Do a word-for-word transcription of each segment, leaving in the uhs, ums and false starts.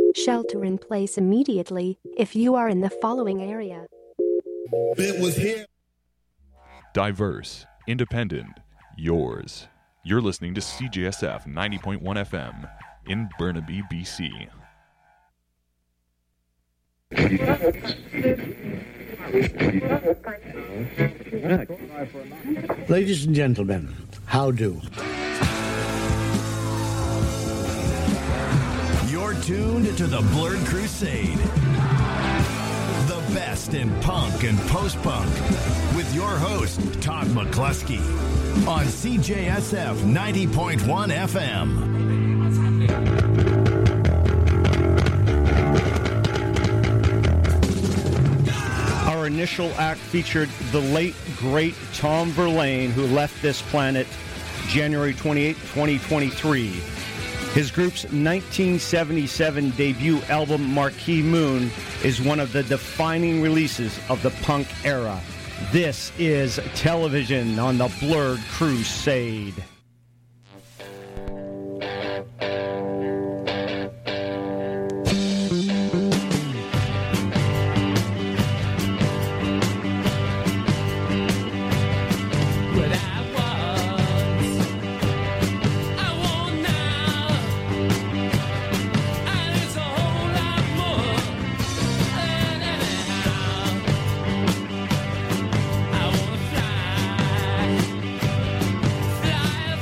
Shelter in place immediately if you are in the following area. It was here. Diverse, independent, yours. You're listening to C J S F ninety point one F M in Burnaby, B C. Ladies and gentlemen, how do? You're tuned to the Blurred Crusade. The best in punk and post-punk with your host, Todd McCluskey, on C J S F ninety point one F M. Our initial act featured the late, great Tom Verlaine, who left this planet January twenty-eighth, twenty twenty-three. His group's nineteen seventy-seven debut album, Marquee Moon, is one of the defining releases of the punk era. This is Television on the Blurred Crusade. Fly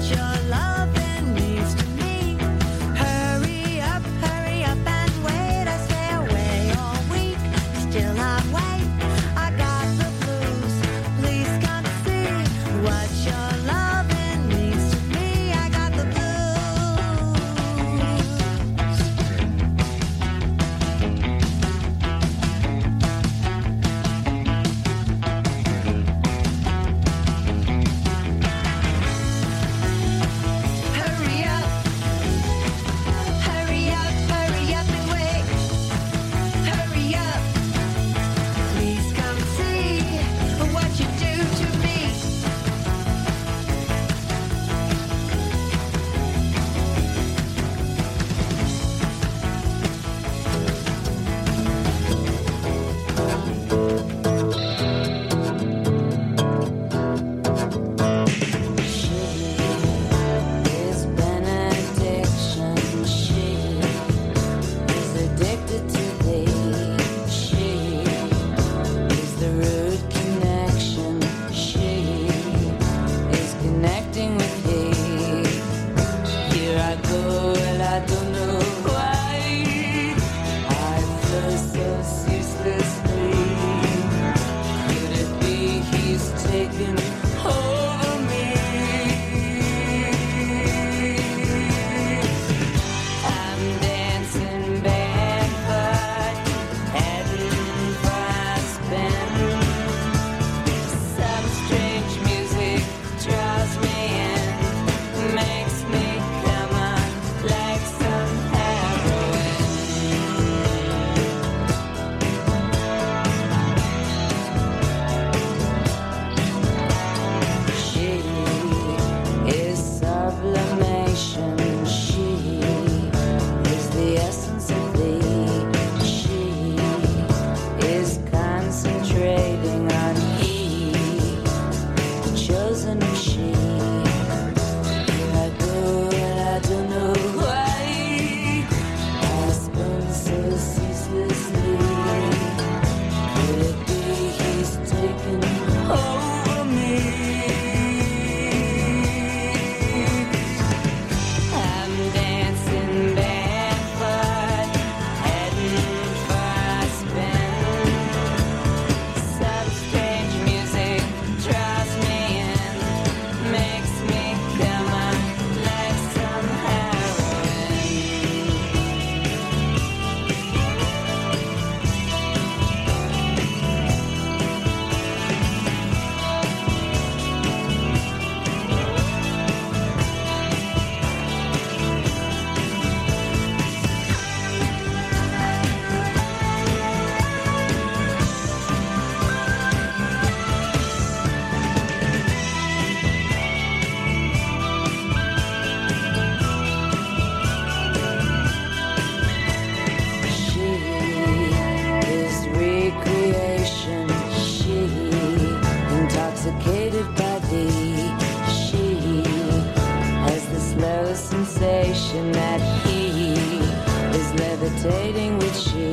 levitating with she.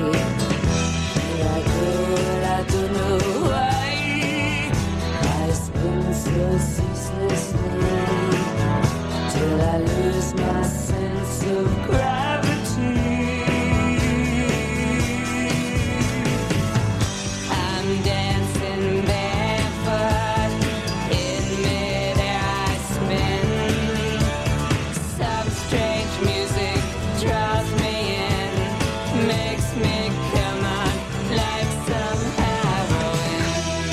Here I go and I don't know why. I spin so ceaselessly till I lose my sense of gravity. I'm dancing barefoot in midair. I spin. Some strange music draws me in, makes me come on like some heroin.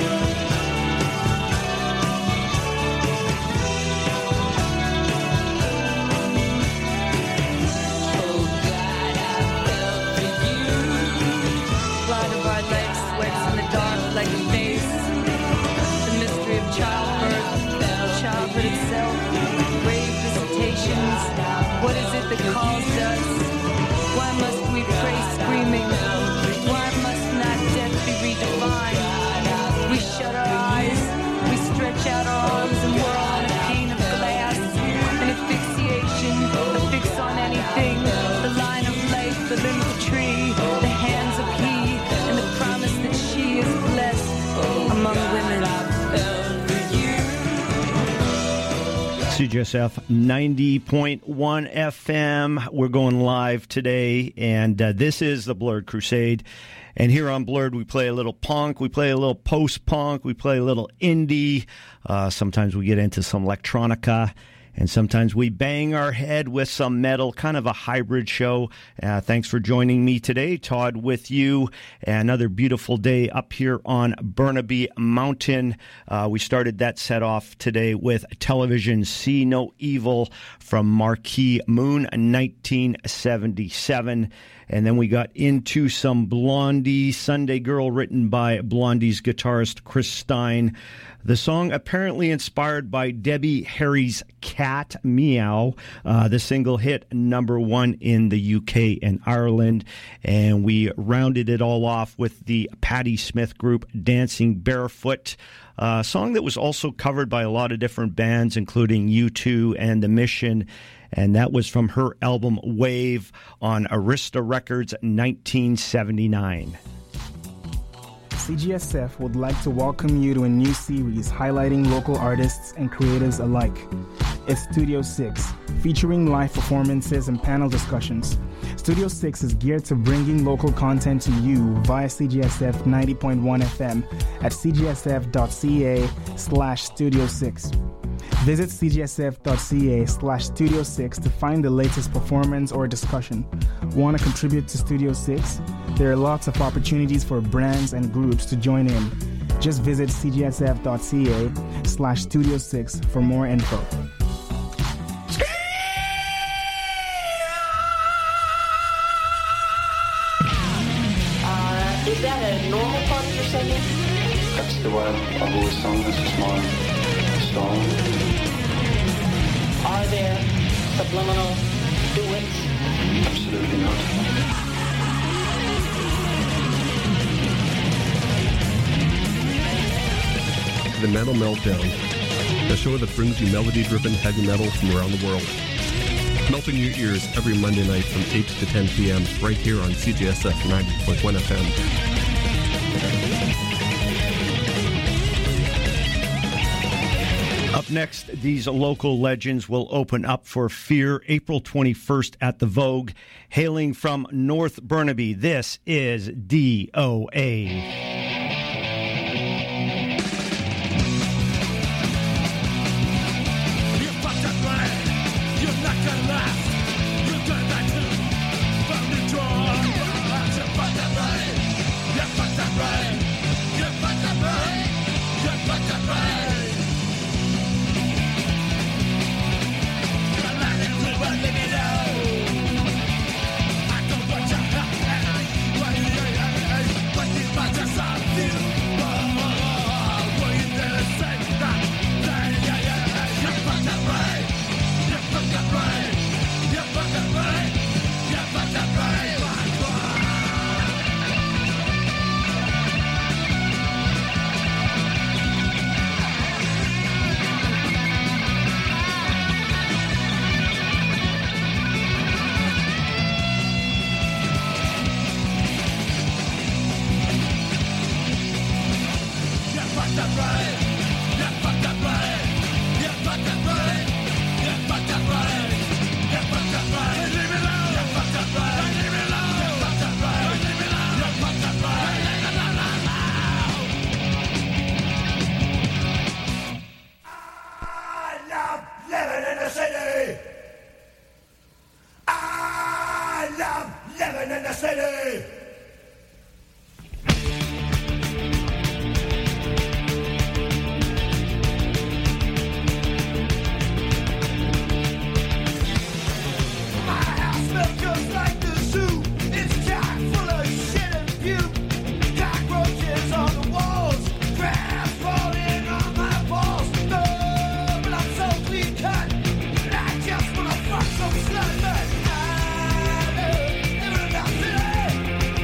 Oh God, I fell for you. Blood of our legs sweats in the dark like a face. The mystery of childbirth, childhood itself, grave visitations. What is it that calls us? Why must we pray screaming? Why must not death be redefined? We shut our eyes, we stretch out our arms and whirl on a pane of glass. An asphyxiation, a fix on anything. The line of life, the limb of a tree, the hands of he, and the promise that she is blessed among women. C J S F ninety point one F M. We're going live today, and uh, this is the Blurred Crusade. And here on Blurred, we play a little punk, we play a little post-punk, we play a little indie. Uh, sometimes we get into some electronica, and sometimes we bang our head with some metal, kind of a hybrid show. Uh, thanks for joining me today. Todd with you. Another beautiful day up here on Burnaby Mountain. Uh, we started that set off today with Television See No Evil from Marquee Moon, nineteen seventy-seven. And then we got into some Blondie, Sunday Girl, written by Blondie's guitarist Chris Stein. The song apparently inspired by Debbie Harry's Cat Meow. Uh, the single hit number one in the U K and Ireland. And we rounded it all off with the Patti Smith group Dancing Barefoot. A uh, song that was also covered by a lot of different bands, including U two and The Mission. And that was from her album Wave on Arista Records, nineteen seventy-nine. C G S F would like to welcome you to a new series highlighting local artists and creatives alike. It's Studio six, featuring live performances and panel discussions. Studio six is geared to bringing local content to you via C G S F ninety point one F M at c g s f dot c a slash studio six. Visit c g s f dot c a slash studio six to find the latest performance or discussion. Want to contribute to Studio six? There are lots of opportunities for brands and groups to join in. Just visit c g s f dot c a slash studio six for more info. Uh, is that a normal part of your singing? That's the way I've, I've always sung. This is my style. Are there subliminal duets? Absolutely not. The Metal Meltdown, a show that brings you melody-driven heavy metal from around the world. Melting your ears every Monday night from eight to ten p.m. right here on C G S F ninety point one F M. Up next, these local legends will open up for Fear April twenty-first at the Vogue. Hailing from North Burnaby, this is D O A. Fuck some slug, man. I know, living in the city.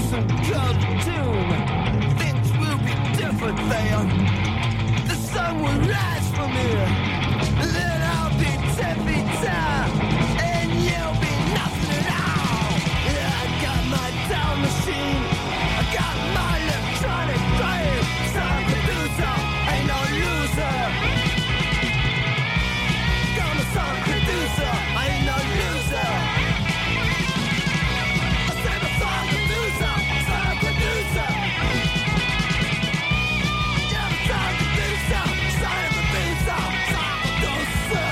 some cold doom. Things will be different there. The sun will rise from here. Then I'll be ten feet tall, and you'll be nothing at all. Yeah, I got my down machine. I got my electronic grave. Some producer ain't no loser. Got my song producer, I ain't no loser. I say my song producer, song producer. Yeah, my song producer, song producer, song producer.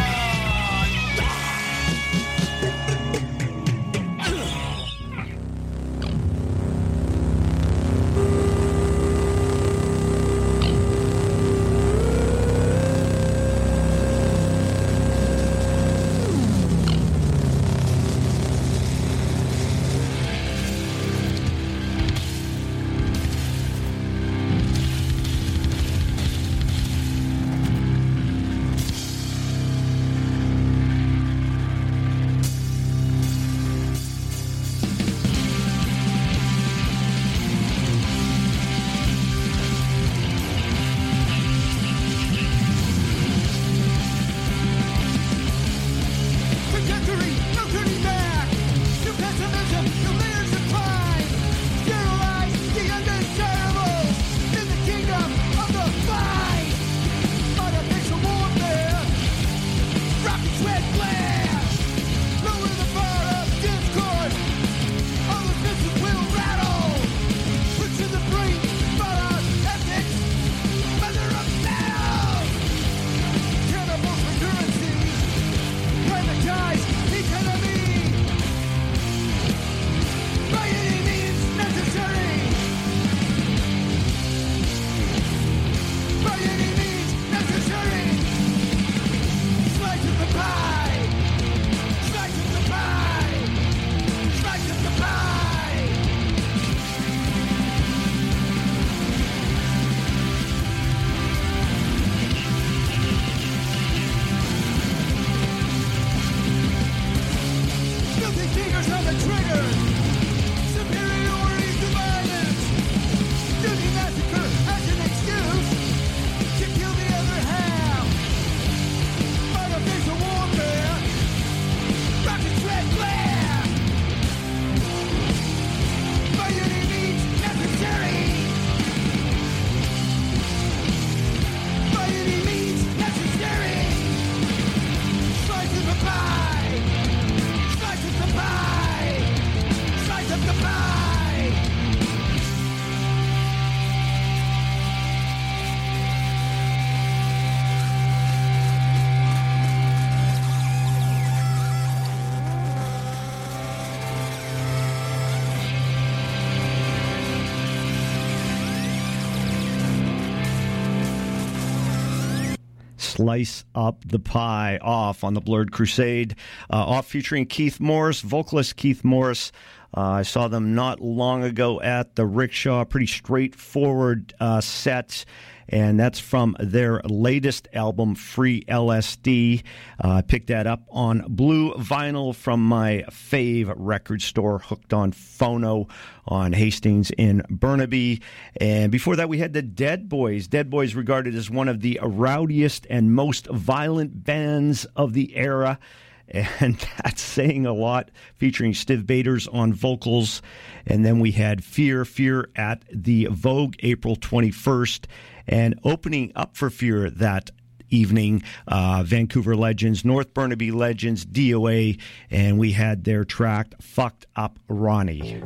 Slice Up the Pie off on the Blurred Crusade, uh, off featuring Keith Morris, vocalist Keith Morris. Uh, I saw them not long ago at the Rickshaw, pretty straightforward uh, set, and that's from their latest album, Free L S D. I uh, picked that up on blue vinyl from my fave record store, Hooked on Phono, on Hastings in Burnaby. And before that, we had the Dead Boys. Dead Boys regarded as one of the rowdiest and most violent bands of the era. And that's saying a lot, featuring Stiv Bators on vocals. And then we had Fear, Fear at the Vogue, April twenty-first. And opening up for Fear that evening, uh, Vancouver Legends, North Burnaby Legends, D O A, and we had their track, Fucked Up Ronnie.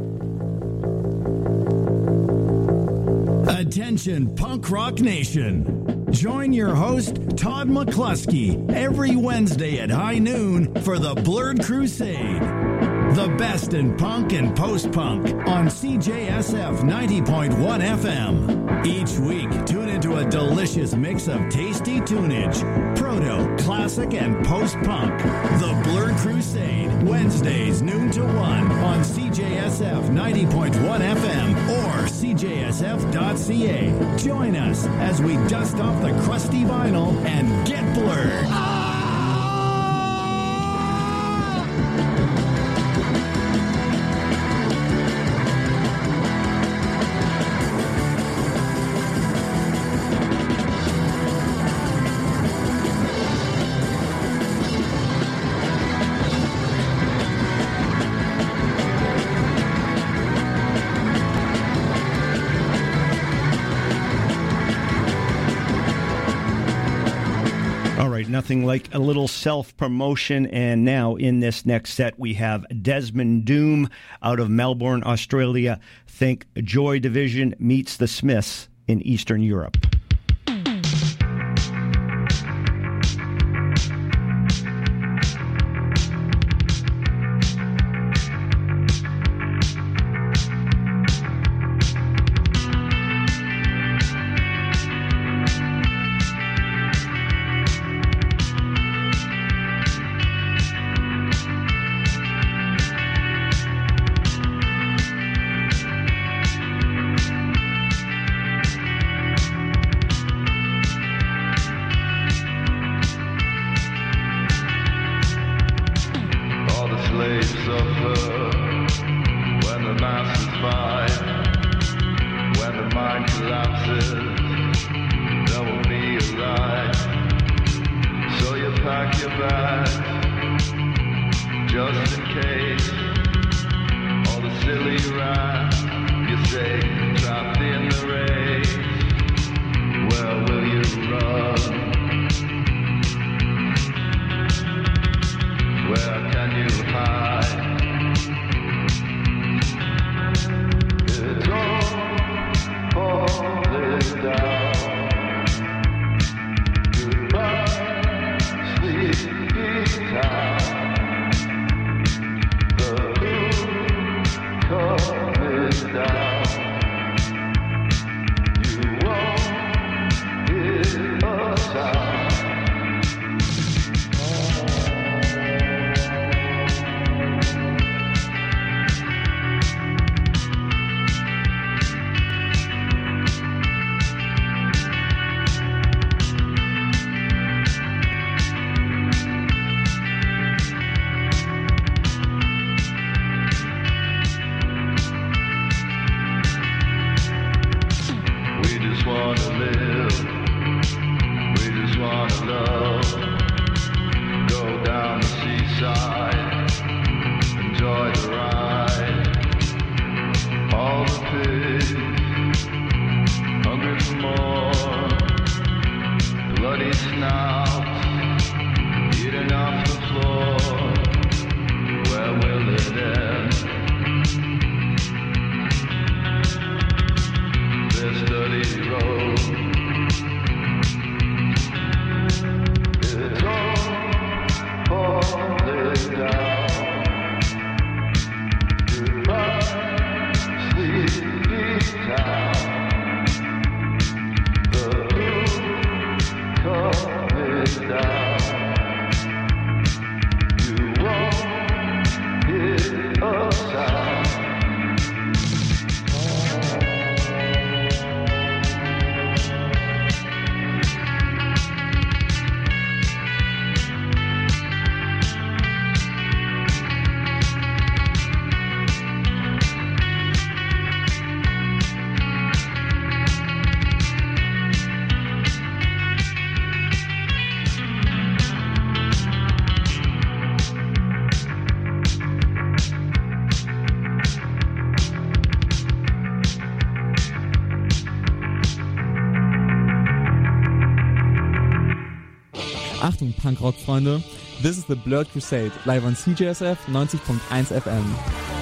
Attention, Punk Rock Nation. Join your host, Todd McCluskey, every Wednesday at high noon for the Blurred Crusade. The best in punk and post-punk on C J S F ninety point one F M. Each week, tune into a delicious mix of tasty tunage, proto, classic, and post-punk. The Blurred Crusade, Wednesdays noon to one on C J S F ninety point one F M or C J S F dot C A. Join us as we dust off the crusty vinyl and get blurred. nothing like a little self-promotion. And now in this next set, we have Desmond Doom out of Melbourne, Australia. Think Joy Division meets the Smiths in Eastern Europe. Achtung, Punkrock-Freunde. This is the Blurred Crusade, live on C J S F ninety point one F M.